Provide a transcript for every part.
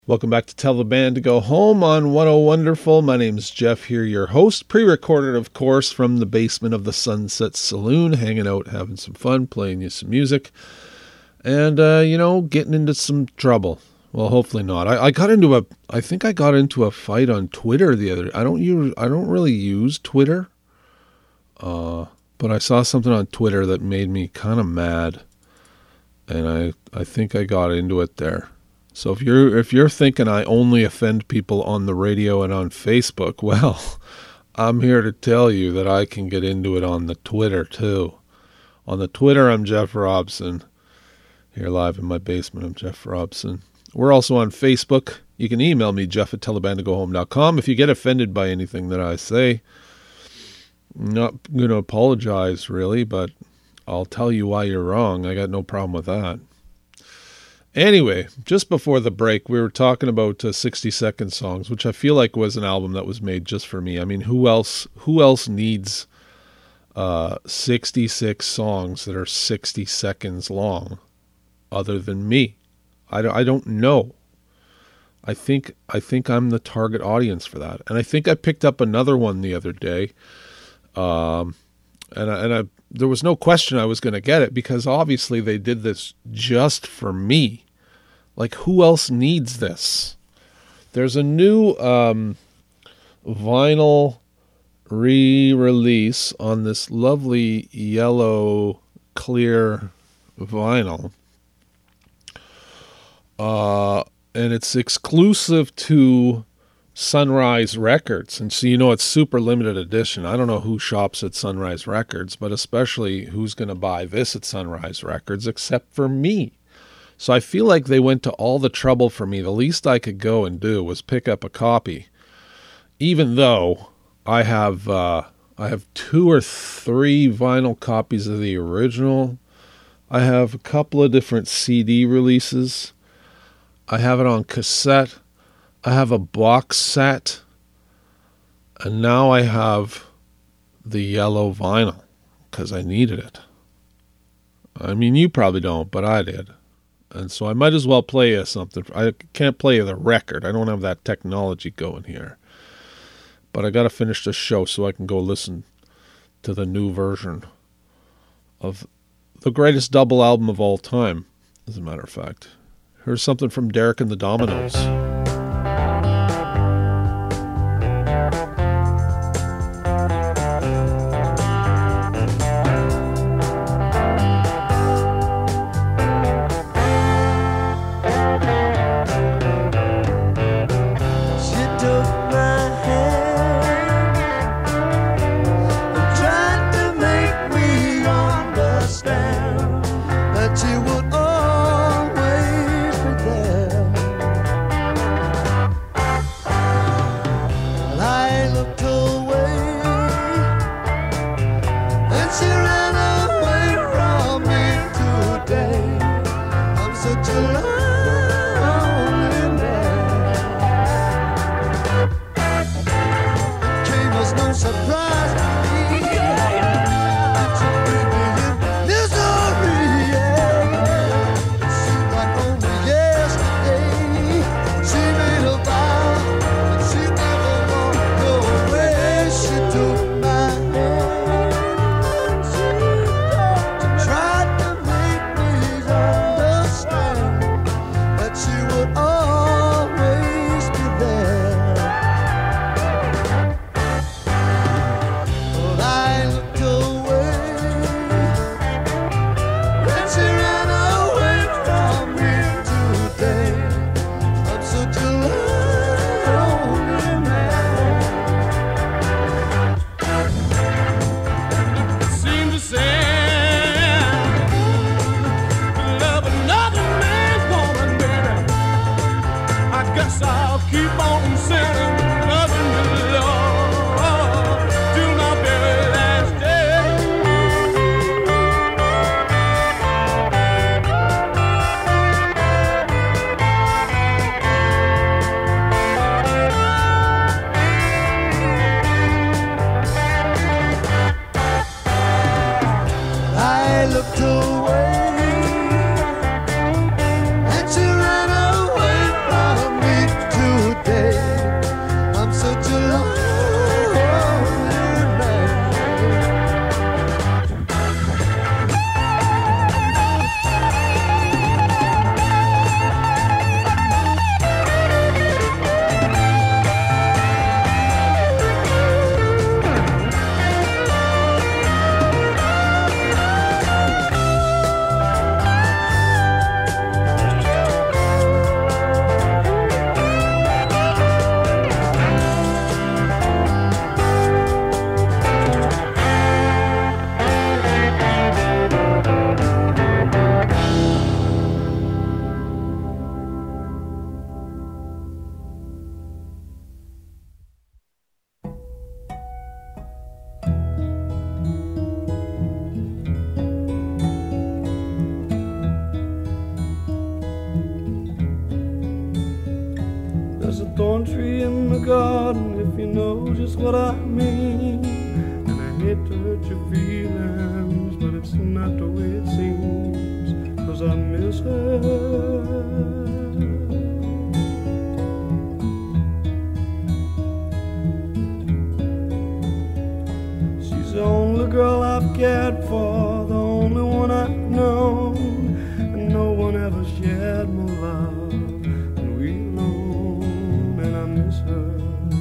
Welcome back to Tell the Band to Go Home on What a Wonderful. My name's Jeff here, your host. Pre-recorded, of course, from the basement of the Sunset Saloon, hanging out, having some fun, playing you some music, and, getting into some trouble. Well, hopefully not. I think I got into a fight on Twitter the other day. I don't really use Twitter, but I saw something on Twitter that made me kind of mad, and I think I got into it there. So if you're thinking I only offend people on the radio and on Facebook, well, I'm here to tell you that I can get into it on the Twitter too. On the Twitter, I'm Jeff Robson. Here live in my basement, I'm Jeff Robson. We're also on Facebook. You can email me, jeff@tellthebandtogohome.com, if you get offended by anything that I say. I'm not going to apologize, really, but I'll tell you why you're wrong. I got no problem with that. Anyway, just before the break, we were talking about 60-second songs, which I feel like was an album that was made just for me. I mean, who else needs 66 songs that are 60 seconds long other than me? I don't know. I think I'm the target audience for that. And I think I picked up another one the other day. And there was no question I was going to get it, because obviously they did this just for me. Like, who else needs this? There's a new vinyl re-release on this lovely yellow clear vinyl. And it's exclusive to Sunrise Records, and so it's super limited edition. I don't know who shops at Sunrise Records, but especially who's going to buy this at Sunrise Records except for me. So I feel like they went to all the trouble for me. The least I could go and do was pick up a copy, even though I have 2 or 3 vinyl copies of the original. I have a couple of different CD releases. I have it on cassette. I have a box set, and now I have the yellow vinyl because I needed it. I mean, you probably don't, but I did. And so I might as well play you something. I can't play you the record. I don't have that technology going here. But I got to finish this show so I can go listen to the new version of the greatest double album of all time, as a matter of fact. Here's something from Derek and the Dominos. looked away, and she ran away from me. There's a thorn tree in the garden, if you know just what I mean. And I hate to hurt your feelings, but it's not the way it seems, 'cause I miss her. She's the only girl I've cared for, the only one I've known, and no one ever shared more love than we alone, and I miss her.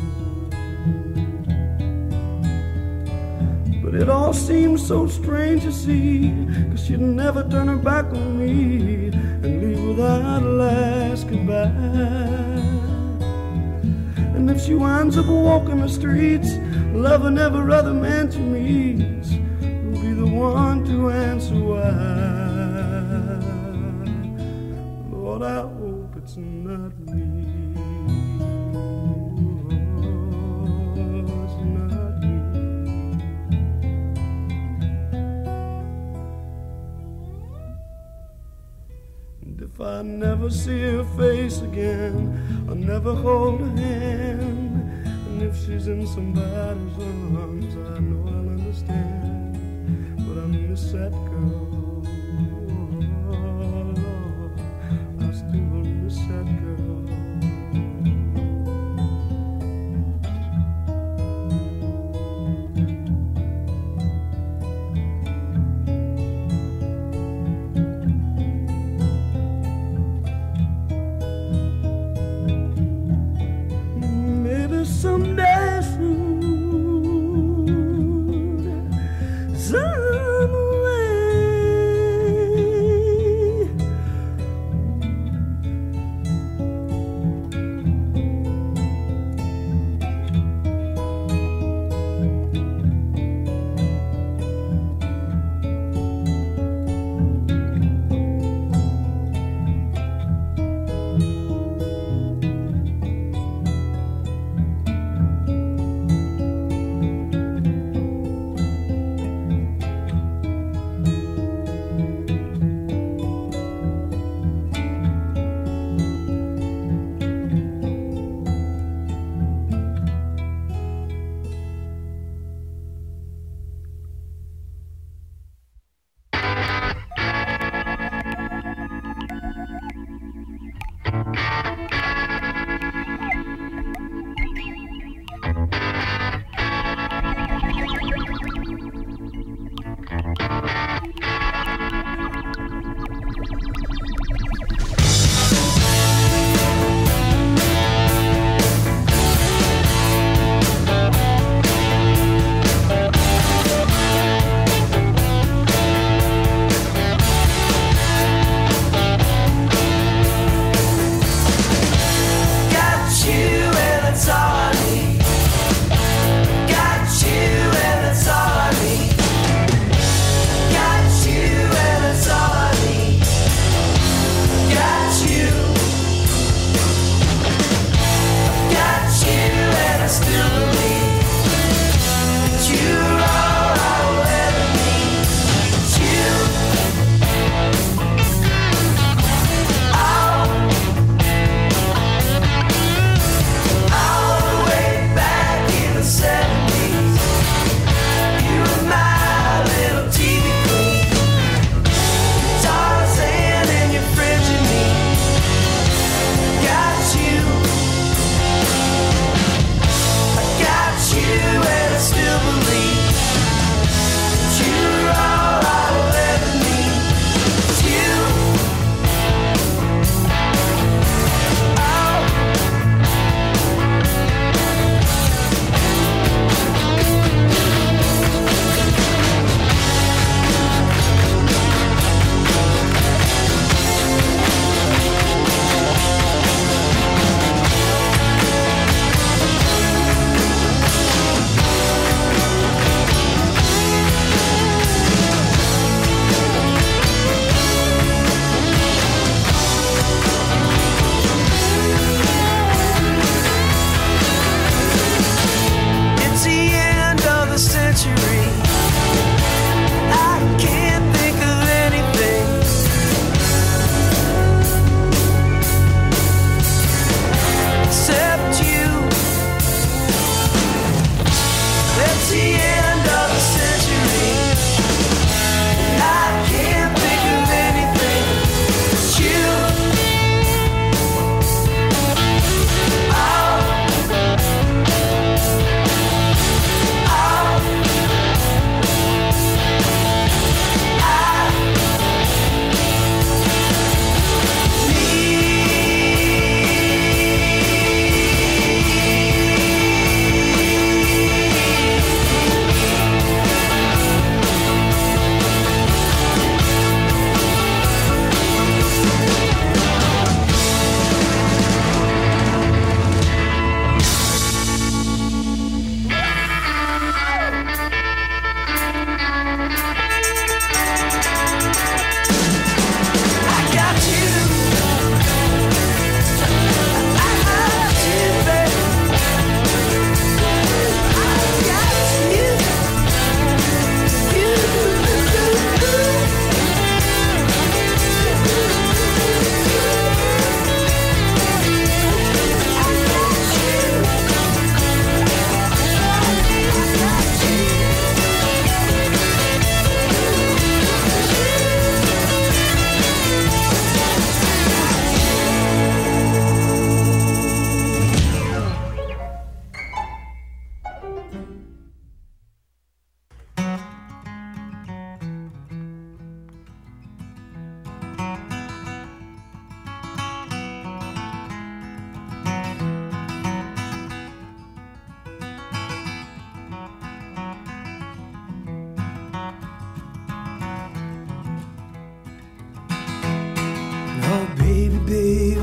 But it all seems so strange to see, 'cause she'd never turn her back on me and leave without a last goodbye. And if she winds up walking the streets, loving every other man she meets, who'll be the one to answer why? Lord, I hope it's not me. Oh, it's not me. And if I never see her face again, I'll never hold her hand. And if she's in somebody's arms, I know I'll understand. But I miss that girl. Oh, Lord, I still miss that girl. Someday soon, somewhere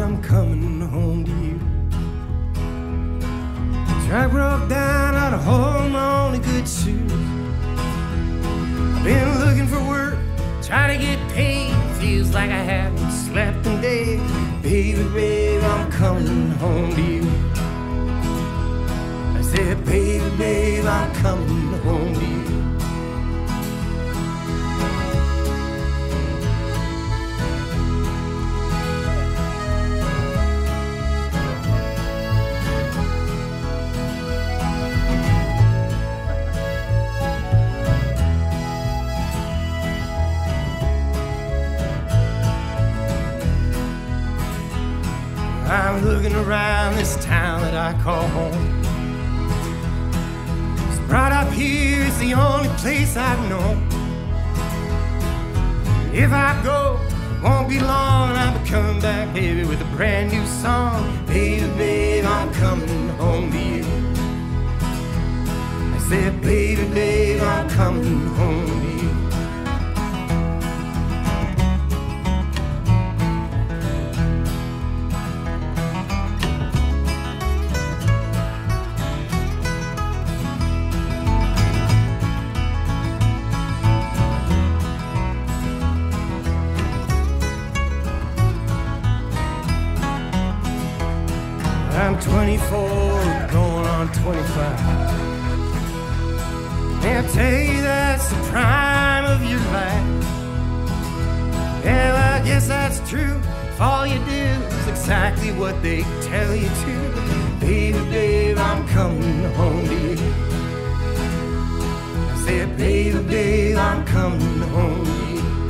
I'm coming home to you. Track broke down, out of hold on to good shoes. I've been looking for work, trying to get paid. Feels like I haven't slept in days. Baby, babe, I'm coming home to you. I said, baby, babe, I'm coming home to you. I'm looking around this town that I call home. It's brought up here, it's the only place I've known. If I go, won't be long, I'll be coming back, baby, with a brand new song. Baby, babe, I'm coming home to you. I said, baby, babe, I'm coming home to you. I'm 24, going on 25. They'll tell you that's the prime of your life. Yeah, well, I guess that's true. If all you do is exactly what they tell you to. Baby, babe, I'm coming home to you. I said, baby, babe, I'm coming home to you.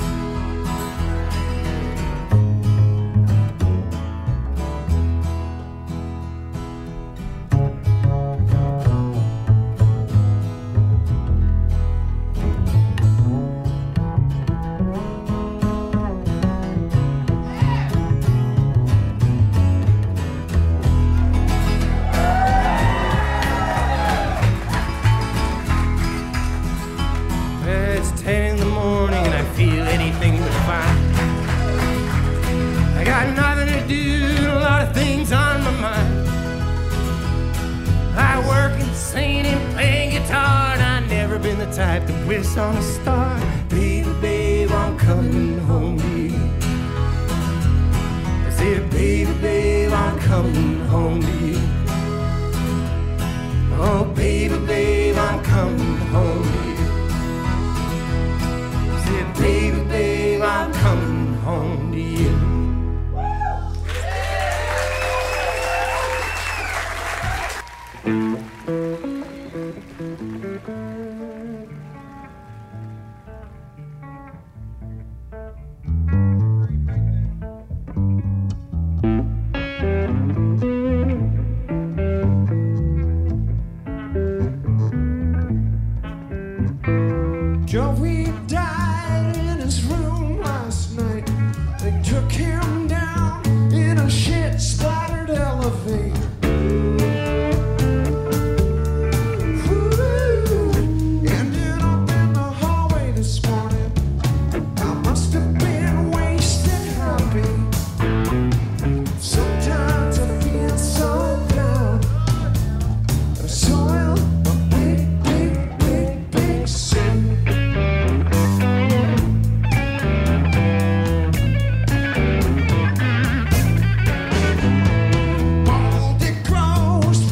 It's 10 in the morning and I feel anything but fine. I got nothing to do, a lot of things on my mind. I work and sing and playing guitar, and I've never been the type to wish on a star. Baby, babe, I'm coming home to you. I said, baby, babe, I'm coming home to you. Oh, baby, babe, I'm coming home to you. Baby, babe, I'm coming home to you. Joey died in his room last night. They took him down in a shit-splattered elevator. Ooh, ended up in the hallway this morning. I must have been wasted happy. Sometimes I feel so down. I saw a big, big, big, big sin. Baldy grows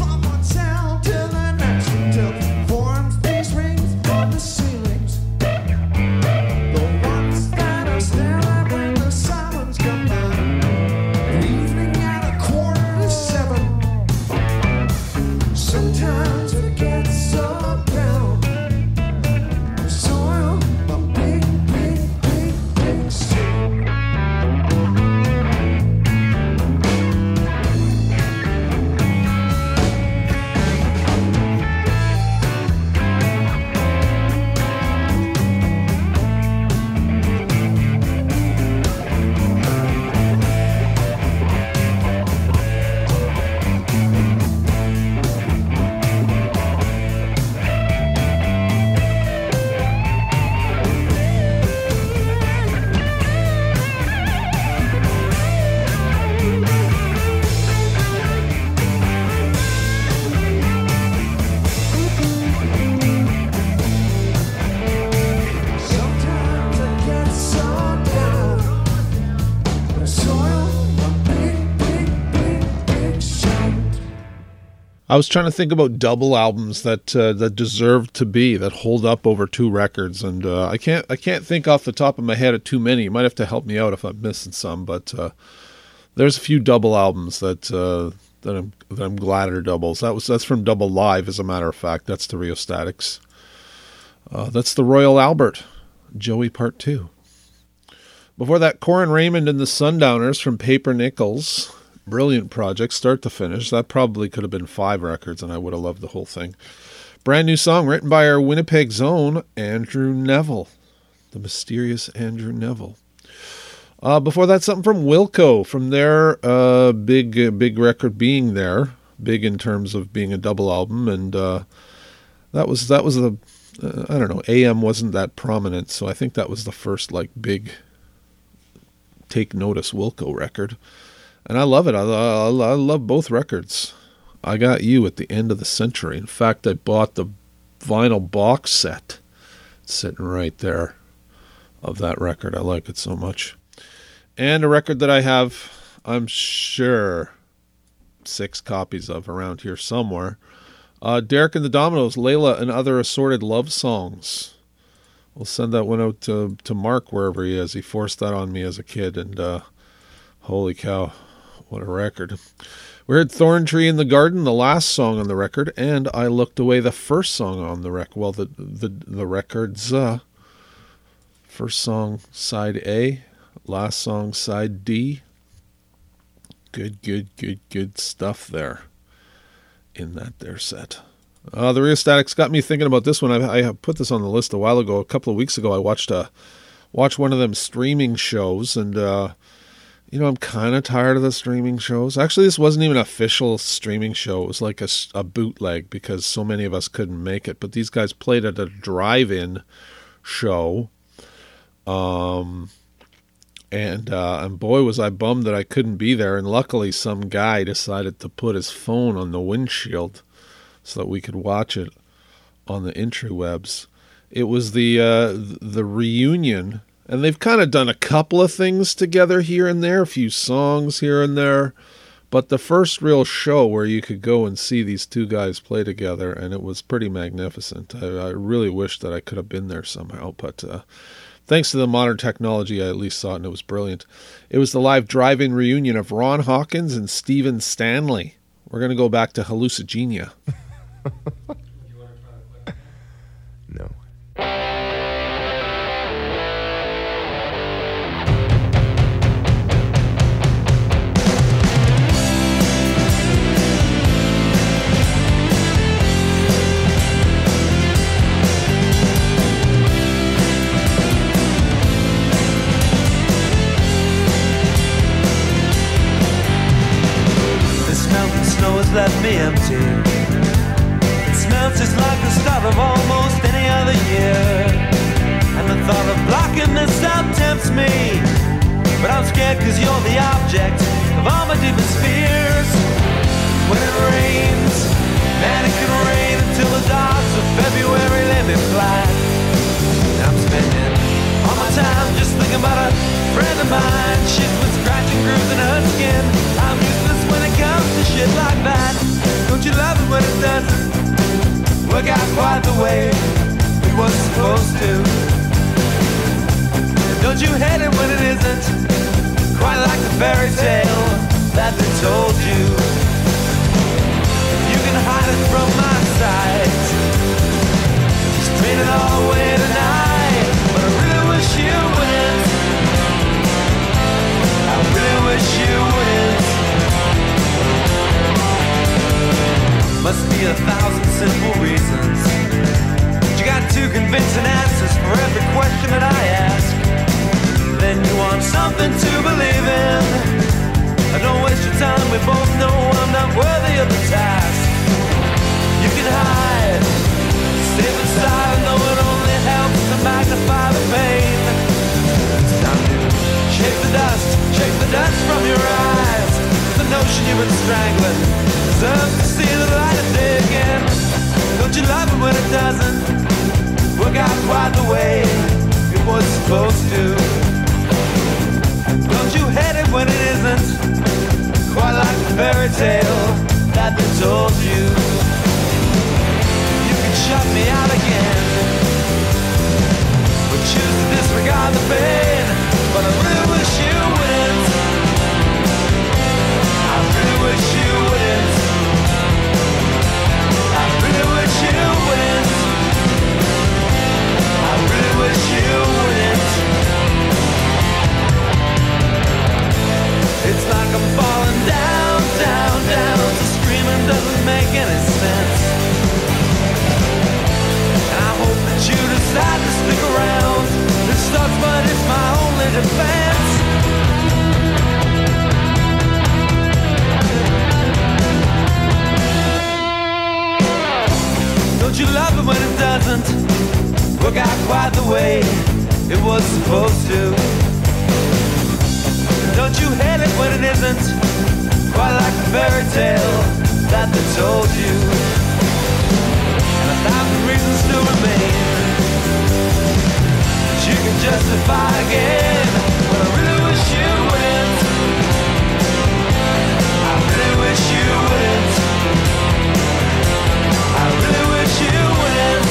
I was trying to think about double albums that deserve to be, that hold up over 2 records, and I can't think off the top of my head of too many. You might have to help me out if I'm missing some, but there's a few double albums that I'm glad are doubles. That's from Double Live, as a matter of fact. That's the Rheostatics. That's the Royal Albert, Joey Part 2. Before that, Corin Raymond and the Sundowners from Paper Nickels. Brilliant project, start to finish. That probably could have been 5 records, and I would have loved the whole thing. Brand new song written by our Winnipeg's own Andrew Neville, the mysterious Andrew Neville. Before that, something from Wilco, from their big record Being There, big in terms of being a double album, and that was the I don't know, AM wasn't that prominent, so I think that was the first like big take notice Wilco record. And I love it. I love both records. I Got You at the end of the century. In fact, I bought the vinyl box set sitting right there of that record. I like it so much. And a record that I have, I'm sure, 6 copies of around here somewhere. Derek and the Dominoes, Layla and Other Assorted Love Songs. We'll send that one out to Mark wherever he is. He forced that on me as a kid, and holy cow. What a record. We heard Thorntree in the Garden, the last song on the record, and I Looked Away, the first song on the record. Well, the record's first song, side A, last song, side D. Good stuff there in that there set. The Rheostatics got me thinking about this one. I put this on the list a while ago. A couple of weeks ago, I watched one of them streaming shows, and I'm kind of tired of the streaming shows. Actually, this wasn't even an official streaming show. It was like a bootleg because so many of us couldn't make it. But these guys played at a drive-in show. And boy, was I bummed that I couldn't be there. And luckily, some guy decided to put his phone on the windshield so that we could watch it on the interwebs. It was the reunion. And they've kind of done a couple of things together here and there, a few songs here and there. But the first real show where you could go and see these two guys play together, and it was pretty magnificent. I really wish that I could have been there somehow, but thanks to the modern technology, I at least saw it, and it was brilliant. It was the live drive-in reunion of Ron Hawkins and Stephen Stanley. We're going to go back to Hallucigenia. No. Left me empty. It smells just like the start of almost any other year. And the thought of blocking this out tempts me. But I'm scared cause you're the object of all my deepest fears. When it rains, and it can rain until the dogs of February let me fly. I'm spending all my time just thinking about a friend of mine. Shit with scratching grooves in her skin. I'm useless when it comes to shit like that. Don't you love it when it doesn't work out quite the way it was supposed to? And don't you hate it when it isn't quite like the fairy tale that they told you? You can hide it from my sight, just train it all away tonight. But I really wish you wouldn't. I really wish you wouldn't. Must be 1,000 simple reasons, but you got 2 convincing answers for every question that I ask. Then you want something to believe in. Don't waste your time, we both know I'm not worthy of the task. You can hide, safe inside, though it only helps to magnify the pain. It's time to shake the dust from your eyes. The notion you've been strangling deserves to see the light of day again. Don't you love it when it doesn't work out quite the way it was supposed to? Don't you hate it when it isn't quite like the fairy tale that they told you? out quite the way it was supposed to. Don't you hate it when it isn't quite like the fairy tale that they told you? And 1,000 reasons still remain that you can justify again. But I really wish you wouldn't. I really wish you wouldn't. I really wish you wouldn't.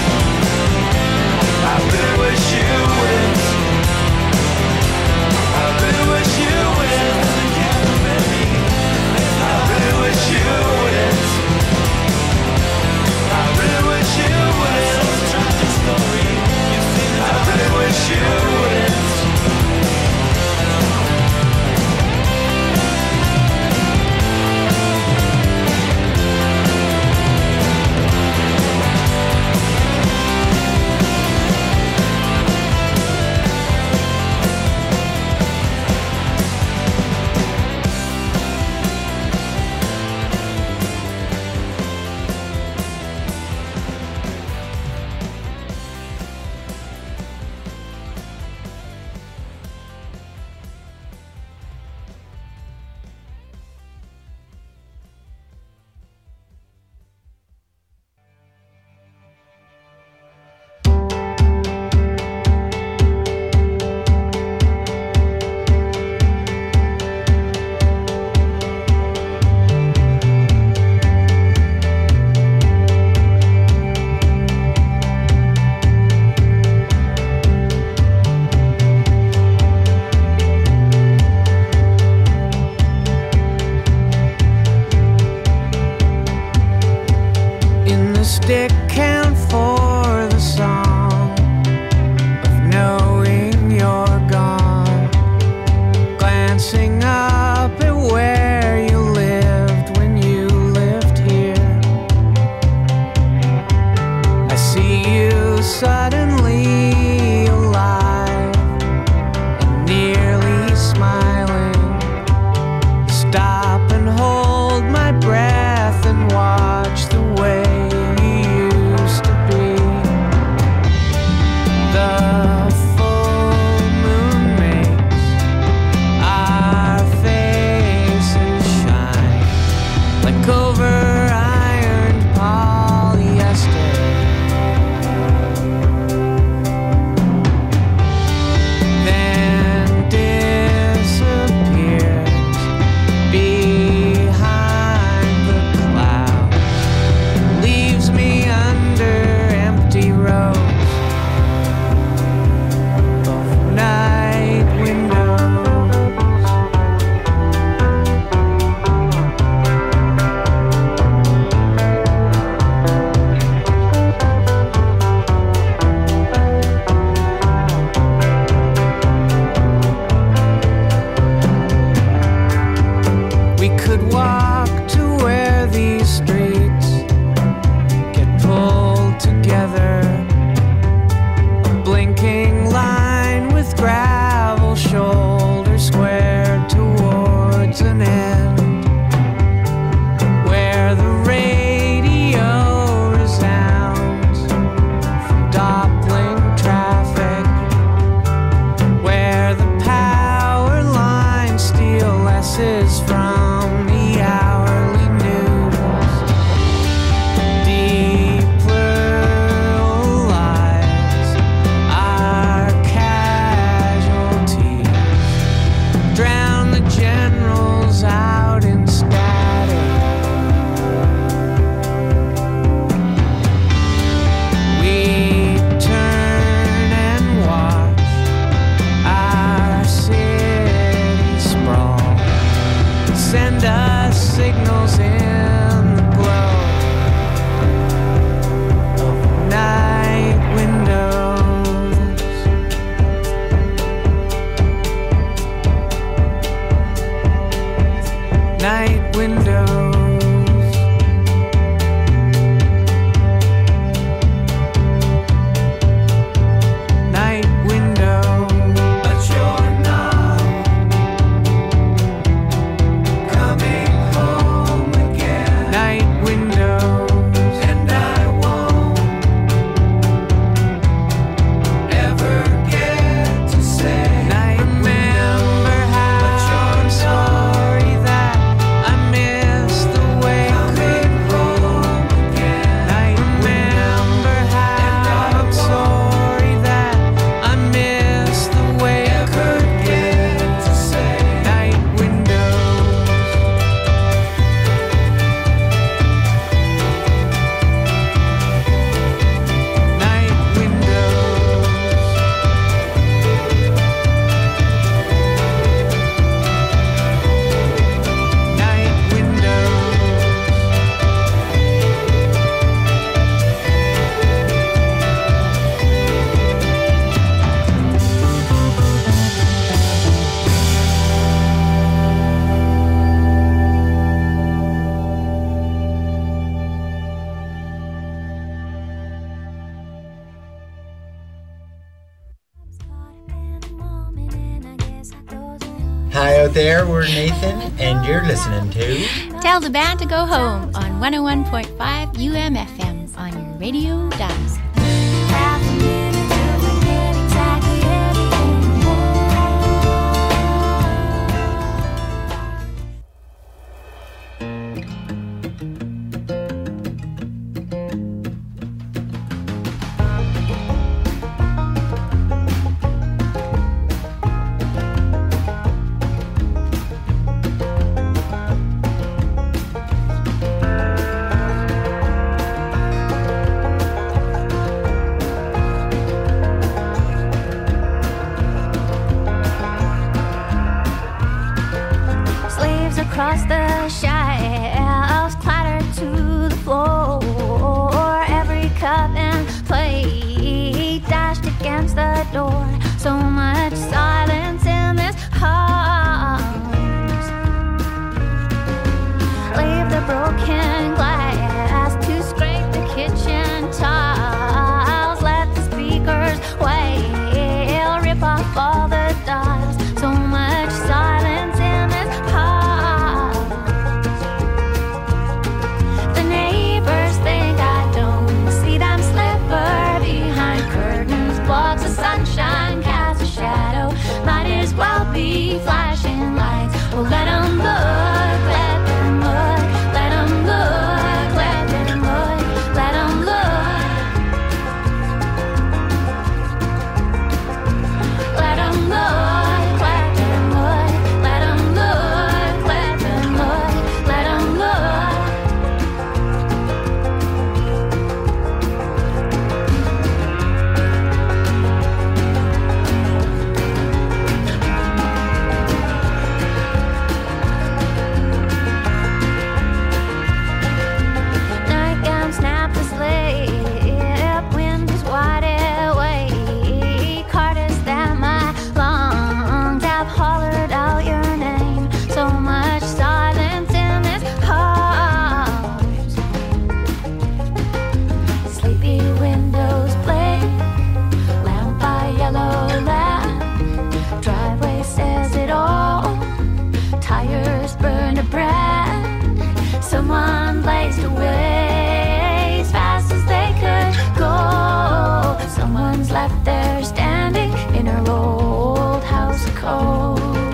I really wish you wouldn't. I really wish you wouldn't. I really wish you wouldn't. I really wish you wouldn't. Tragic story. I really wish you wouldn't. Stick count for the song of knowing you're gone, glancing up at where you lived when you lived here. I see you suddenly alive and nearly smiling. Stop and hold my breath and watch the way to be. Hi out there, we're Nathan, and you're listening to Tell the Band to Go Home on 101.5 UMFM on your radio dials. Across the shelves clatter to the floor. Every cup and plate dashed against the door. So much silence in this house. Leave the broken glass to scrape the kitchen tiles. Let the speakers wail, rip off all the dials. So much silence in this house. Sunshine casts a shadow. Might as well be flashing lights. Well, let them look, let them look, let them look, let them look, let them look. Let them look, let them look, let them look, let them look, let them look. Someone blazed away as fast as they could go. Someone's left there standing in her old house coat.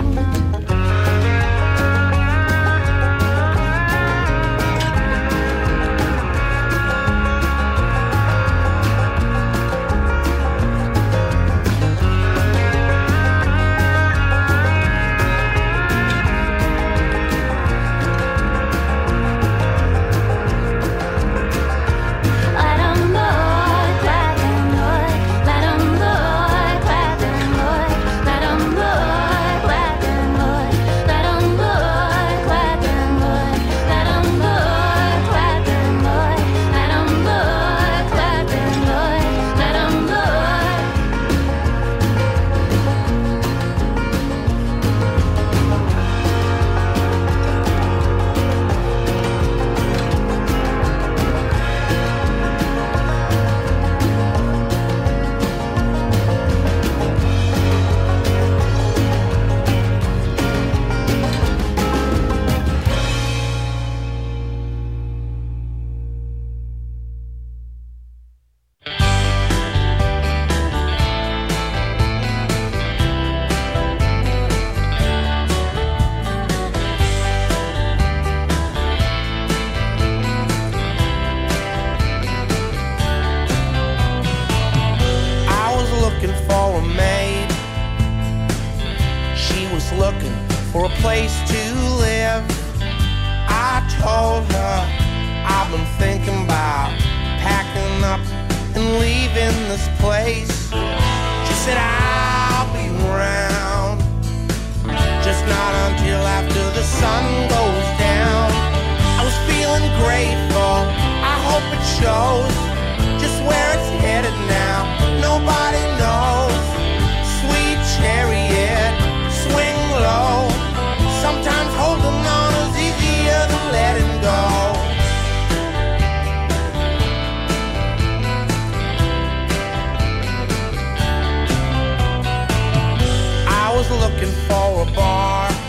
for a place to live. I told her I've been thinking about packing up and leaving this place. She said I'll be around, just not until after the sun goes down. I was feeling grateful, I hope it shows just where it's headed now. Nobody knows. Sweet chariot, swing low. Sometimes holding on is easier than letting go. I was looking for a bar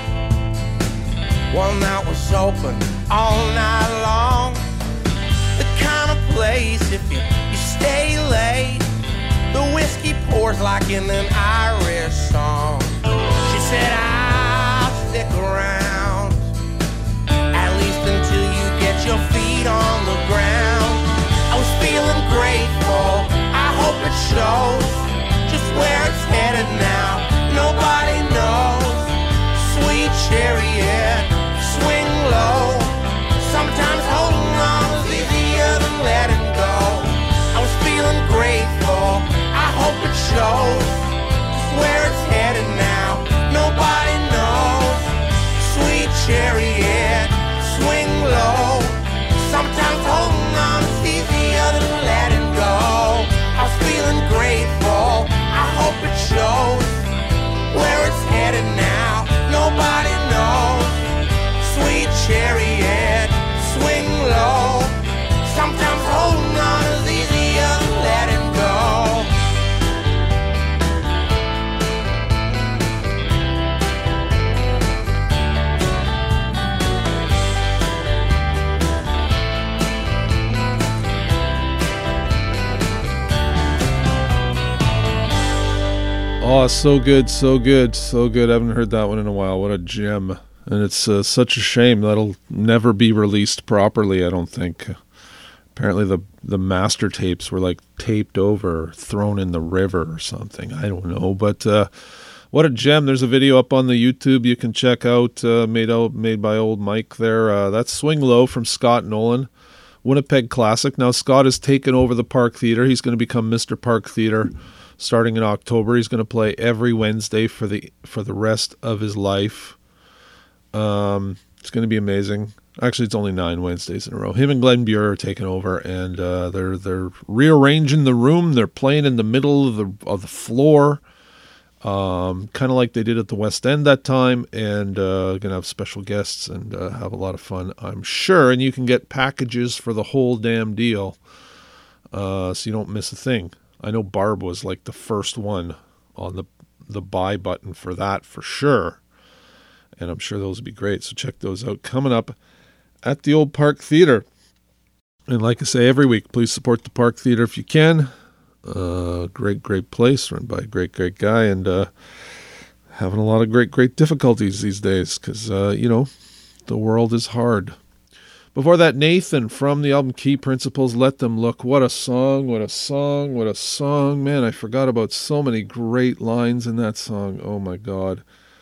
open all night long. The kind of place if you stay late, the whiskey pours like in an Irish song. She said, I'll stick around, at least until you get your feet on the ground. I was feeling grateful, I hope it shows, just where it's headed now, nobody knows. Sweet chariot, swing low, sometimes holding on is easier than letting go. I was feeling grateful, I hope it shows, just where it's headed now, nobody knows. Sweet chariot, swing low, sometimes holding on is easier than letting go. I was feeling grateful, I hope it shows, where it's headed now, nobody knows. Sweet chariot, swing low, sometimes holding on is easier than letting go. Oh, so good, so good, so good. I haven't heard that one in a while. What a gem. And it's such a shame that'll never be released properly, I don't think. Apparently the master tapes were like taped over, thrown in the river or something. I don't know. But what a gem. There's a video up on the YouTube you can check out, made by old Mike there. That's Swing Low from Scott Nolan, Winnipeg Classic. Now, Scott has taken over the Park Theatre. He's going to become Mr. Park Theatre starting in October. He's going to play every Wednesday for the rest of his life. It's going to be amazing. Actually, it's only 9 Wednesdays in a row. Him and Glenn Buer are taking over, and they're rearranging the room. They're playing in the middle of the floor, kind of like they did at the West End that time, and going to have special guests and have a lot of fun, I'm sure. And you can get packages for the whole damn deal, so you don't miss a thing. I know Barb was like the first one on the buy button for that for sure. And I'm sure those would be great. So check those out coming up at the Old Park Theatre. And like I say every week, please support the Park Theatre if you can. Great place run by a great guy, and having a lot of great difficulties these days because, the world is hard. Before that, Nathan from the album Key Principles, Let Them Look. What a song, what a song, what a song. Man, I forgot about so many great lines in that song. Oh, my God.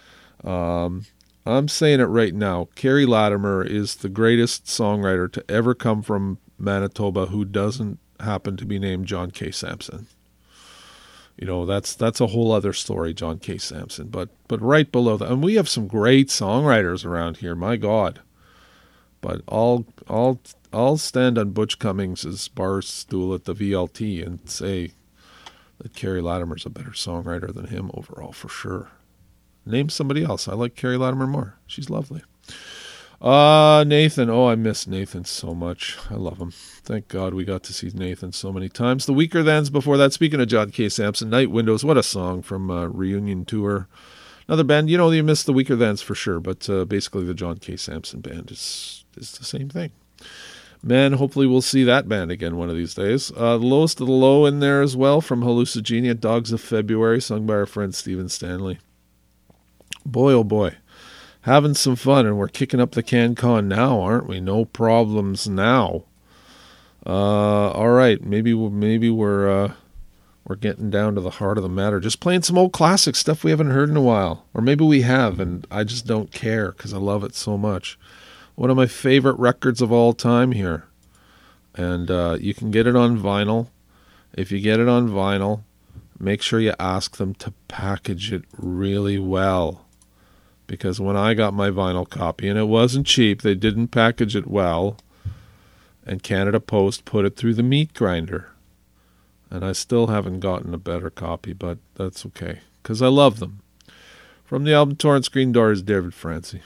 I'm saying it right now. Kerry Latimer is the greatest songwriter to ever come from Manitoba who doesn't happen to be named John K. Samson. That's a whole other story, John K. Samson. But right below that, and we have some great songwriters around here, my God. But I'll stand on Butch Cummings' bar stool at the VLT and say that Kerry Latimer's a better songwriter than him overall for sure. Name somebody else. I like Kerry Latimer more. She's lovely. Nathan. Oh, I miss Nathan so much. I love him. Thank God we got to see Nathan so many times. The Weaker Thans before that. Speaking of John K. Samson, Night Windows. What a song from Reunion Tour. Another band. You missed the Weaker Thans for sure, but basically the John K. Samson band is the same thing. Man, hopefully we'll see that band again one of these days. The Lowest of the Low in there as well from Hallucigenia. Dogs of February, sung by our friend Stephen Stanley. Boy, oh boy, having some fun, and we're kicking up the CanCon now, aren't we? No problems now. All right, maybe we're getting down to the heart of the matter. Just playing some old classic stuff we haven't heard in a while, or maybe we have, and I just don't care because I love it so much. One of my favorite records of all time here, and you can get it on vinyl. If you get it on vinyl, make sure you ask them to package it really well. Because when I got my vinyl copy, and it wasn't cheap, they didn't package it well, and Canada Post put it through the meat grinder. And I still haven't gotten a better copy, but that's okay, because I love them. From the album Torn Screen Door is David Francie.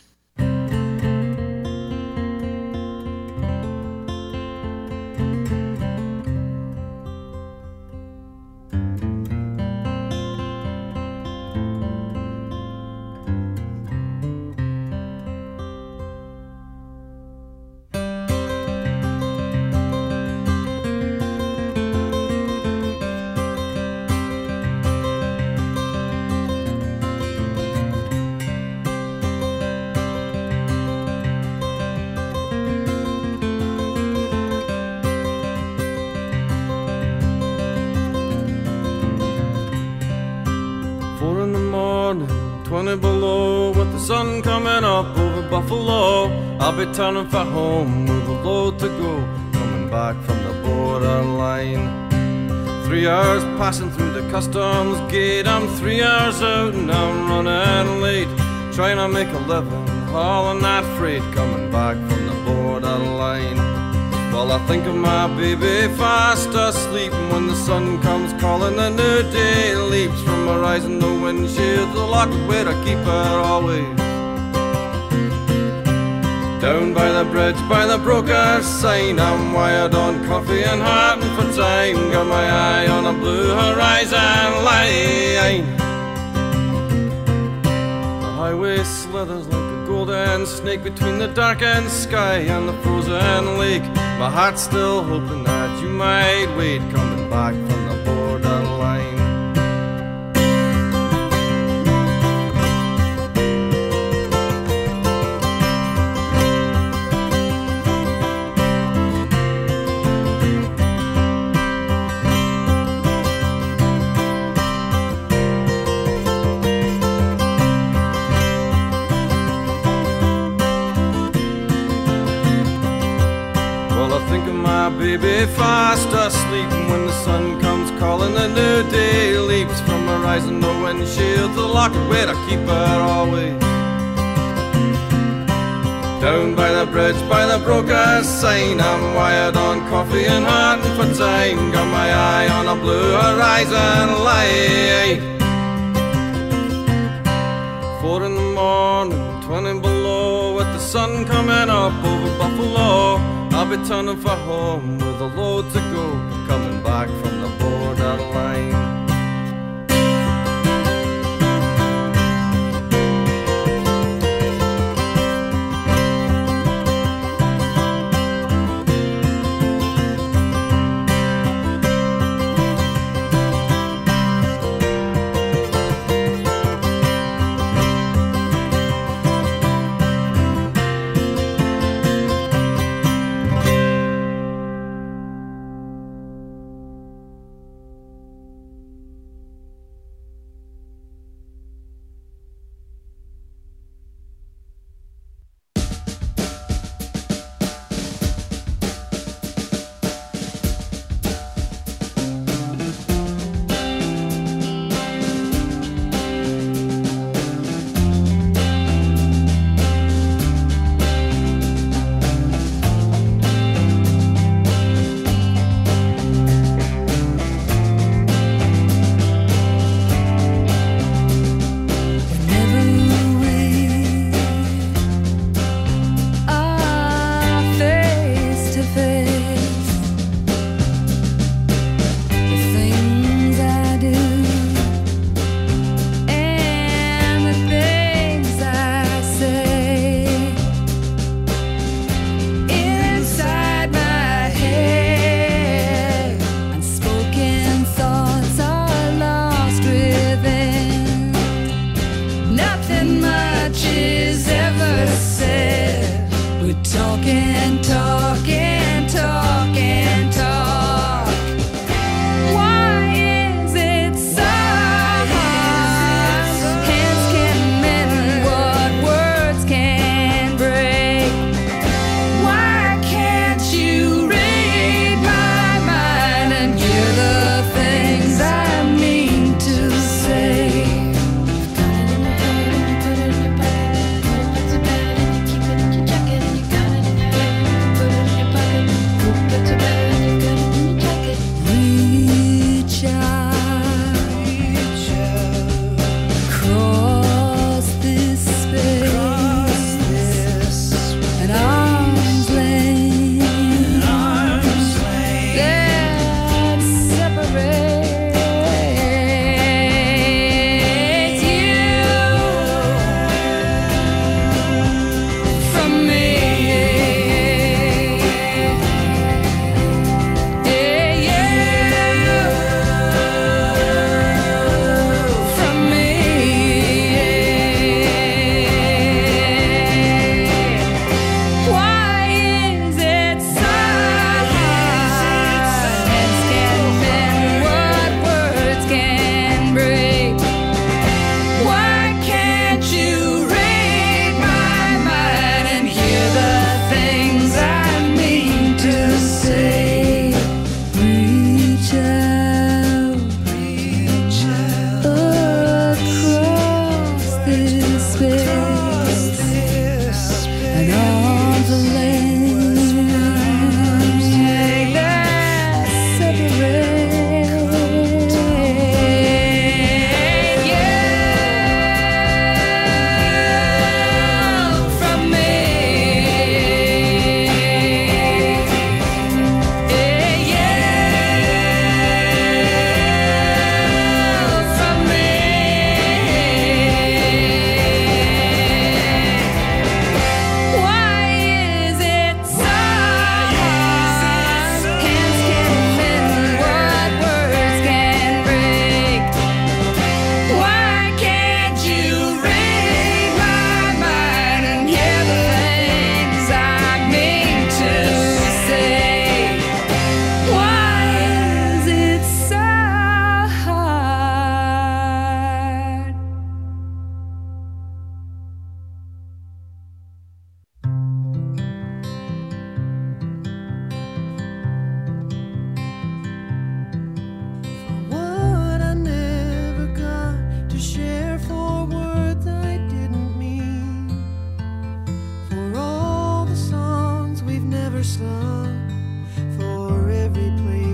20 below, with the sun coming up over Buffalo. I'll be turning for home with a load to go, coming back from the borderline. 3 hours passing through the customs gate. I'm 3 hours out and I'm running late, trying to make a living hauling that freight, coming back from the borderline. Well, I think of my baby fast asleep, and when the sun comes calling, a new day leaps from horizon. The windshield, the locked way to keep her always. Down by the bridge, by the broker's sign, I'm wired on coffee and hearting for time. Got my eye on a blue horizon line. The highway slithers like a golden snake between the darkened sky and the frozen lake. My heart's still hoping that you might wait, coming back from the borderline. Baby fast asleep, and when the sun comes calling, a new day leaps from horizon. No windshield, the locked way to keep her always. Down by the bridge, by the broker's sign, I'm wired on coffee and hunting for time. Got my eye on a blue horizon light. 4 in the morning, 20 below, with the sun coming up over Buffalo. I'll be turning for home with a load to go, coming back from the borderline.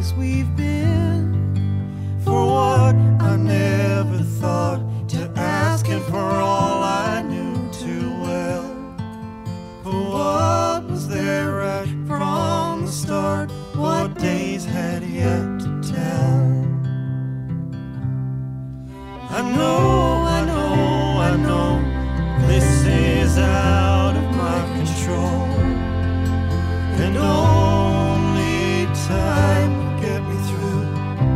ways we've been. For what I never thought to ask, and for all I knew too well. For what was there right from the start? What days had yet to tell? I know, this is out of my control, and only time will get me through.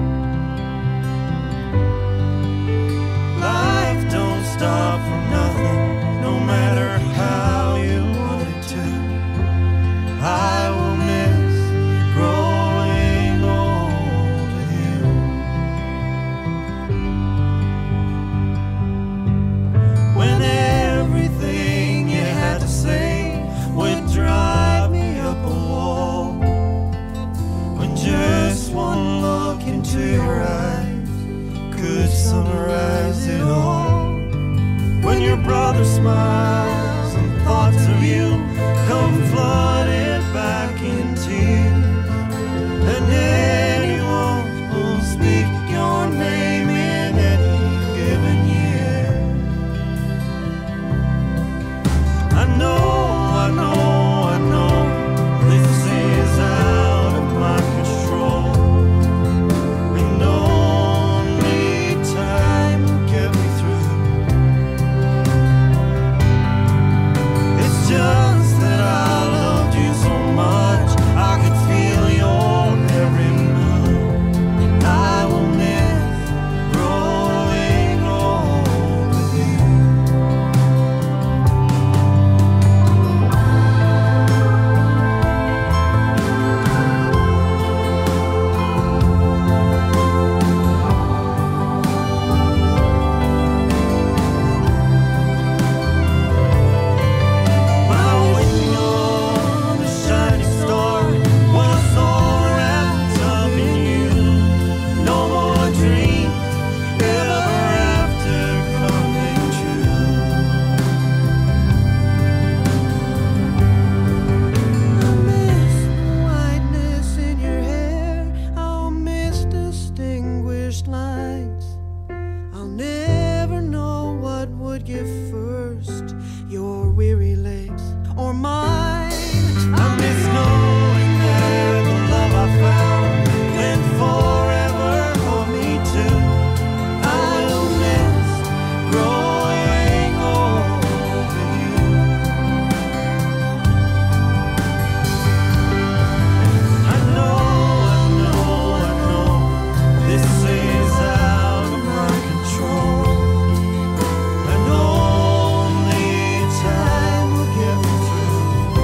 Life don't stop for nothing, no matter how you want it to. I will miss growing old with you. When everything you had to say would drive me up a wall, when just one look into your eyes could summarize it all. When your brother smiles and thoughts of you come flooded back in tears, and anyone will speak your name in any given year. I know, this is out of my control, and only time will get me through. It's just that I loved you so much, I could feel your every move, and I will miss growing old with you. My window, the shining star, was all wrapped up in you. No more dreams ever after coming true. I miss the whiteness in your hair, I'll miss distinguished lines. I'll never know what would give first, your weary legs or mine. I miss knowing that the love I found meant forever for me too. I will miss growing old with you. I know, this is out of my control, and only time will get me through.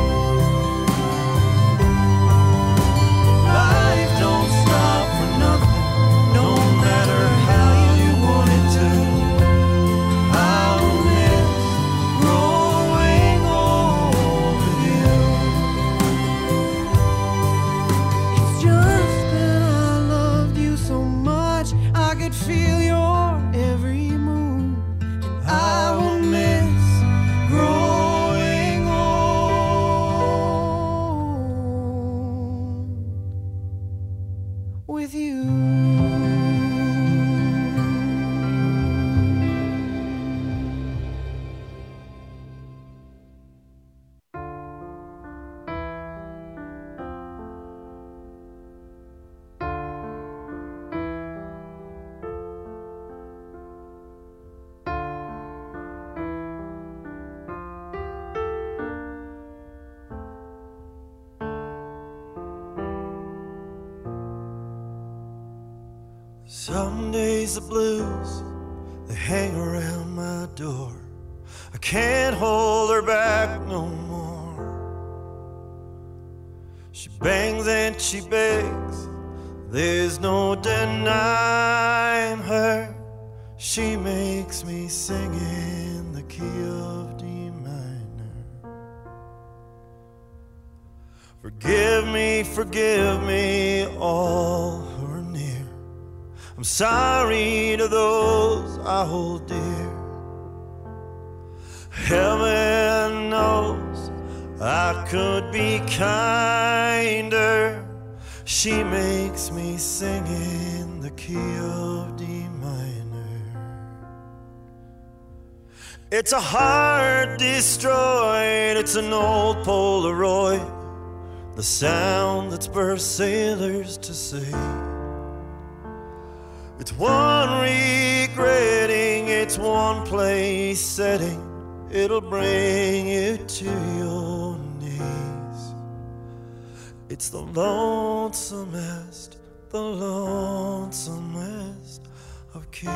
Life don't stop for nothing, no matter how you want it to. I will miss growing old with you. It's just that I loved you so much, I could feel your every move, and I will miss growing old with you. Some days the blues, they hang around my door. I can't hold her back no more. She bangs and she begs, there's no denying her. She makes me sing in the key of D minor. Forgive me, all who are near. I'm sorry to those I hold dear. Heaven knows I could be kinder, She makes me sing in the key of D minor. It's a heart destroyed, it's an old Polaroid, the sound that spurs sailors to sea. It's one regretting, it's one place setting, it'll bring you to your knees. It's the lonesomest of keys.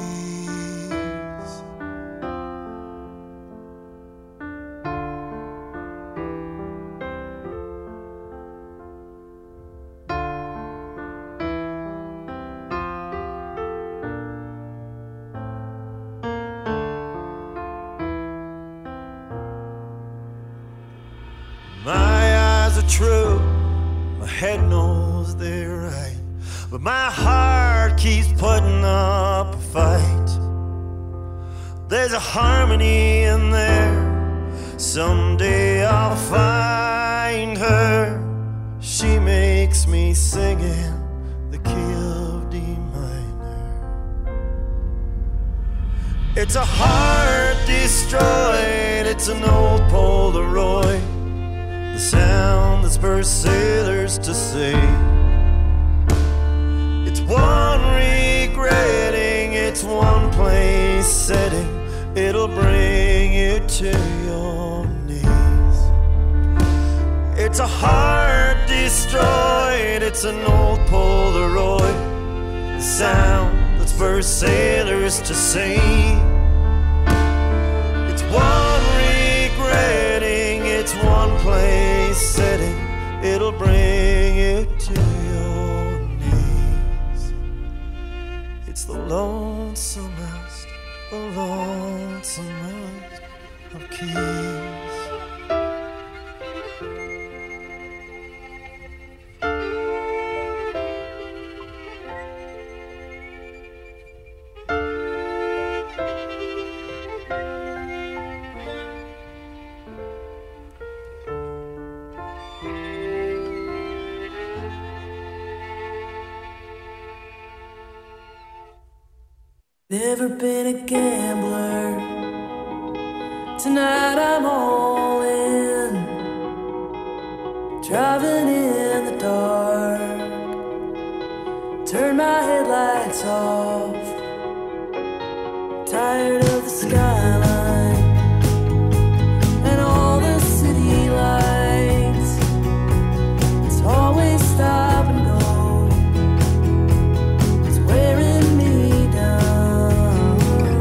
True, my head knows they're right, but my heart keeps putting up a fight. There's a harmony in there, someday I'll find her. She makes me sing in the key of D minor. It's a heart destroyed, it's an old Polaroid, the sound that spurs sailors to sea. It's one regretting, it's one place setting, it'll bring you to your knees. It's a heart destroyed, it's an old Polaroid, the sound that spurs sailors to sea. It's one regretting, it's one place setting, it'll bring you to your knees. It's the lonesomest of keys. Never been a gambler. Tonight I'm all in. Driving in the dark. Turn my headlights off. Tired of the skyline and all the city lights. It's always stop and go. It's wearing me down.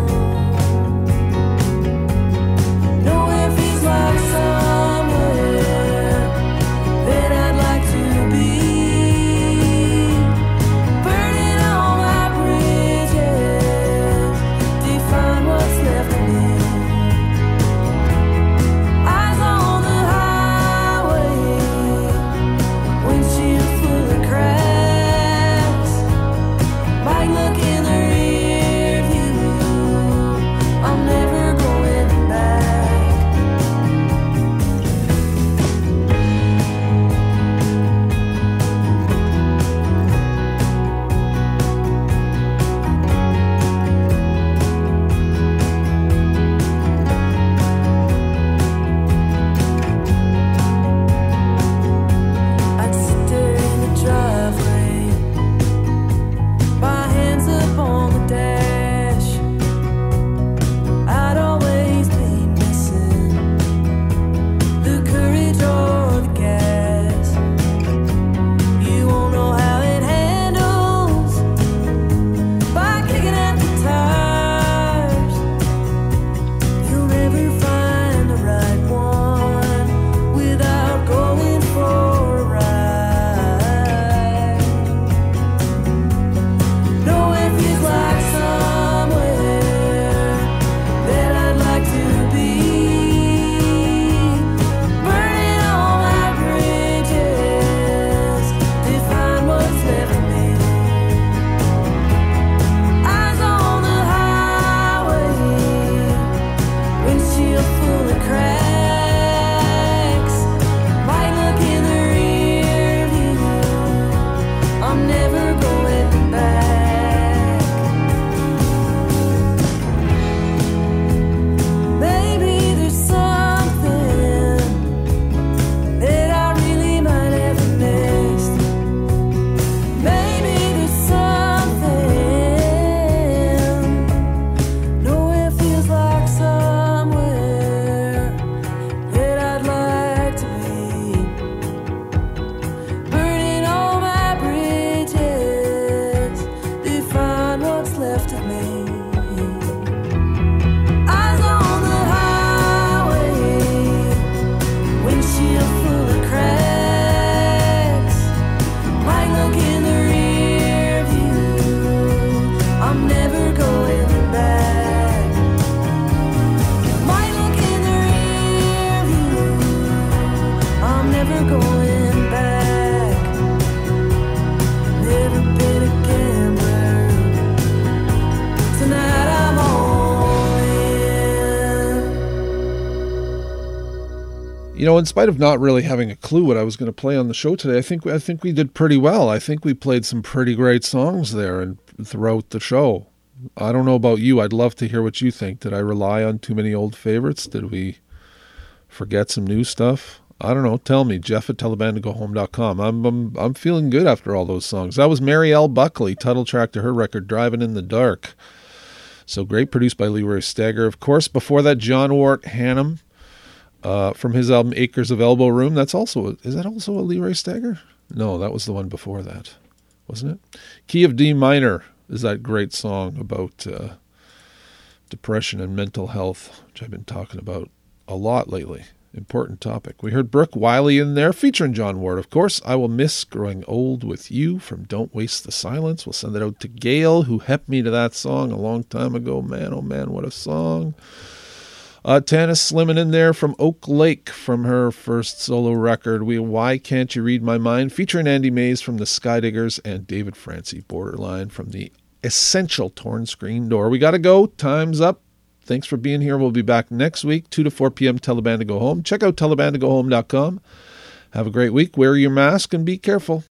Nowhere feels like somewhere that I'd like to be. Burning all my bridges, define what You know, in spite of not really having a clue what I was going to play on the show today, I think we did pretty well. I think we played some pretty great songs there and throughout the show. I don't know about you. I'd love to hear what you think. Did I rely on too many old favorites? Did we forget some new stuff? I don't know. Tell me, Jeff@telebandogohome.com. I'm feeling good after all those songs. That was Mary L. Buckley, title track to her record, Driving in the Dark. So great, produced by Leroy Stagger. Of course, before that, John Wart Hannum, from his album Acres of Elbow Room. Is that also a Leroy Stagger? No, that was the one before that, wasn't it? Key of D Minor is that great song about depression and mental health, which I've been talking about a lot lately. Important topic. We heard Brooke Wiley in there, featuring John Ward, of course. I Will Miss Growing Old With You from Don't Waste the Silence. We'll send it out to Gail, who hepped me to that song a long time ago. Man, oh man, what a song. Tanis Slimmin in there from Oak Lake from her first solo record, Why Can't You Read My Mind, featuring Andy Mays from the Skydiggers and David Francie Borderline from the Essential Torn Screen Door. We got to go. Time's up. Thanks for being here. We'll be back next week, 2 to 4 p.m. Teleband to Go Home. Check out telebandogohome.com. Have a great week. Wear your mask and be careful.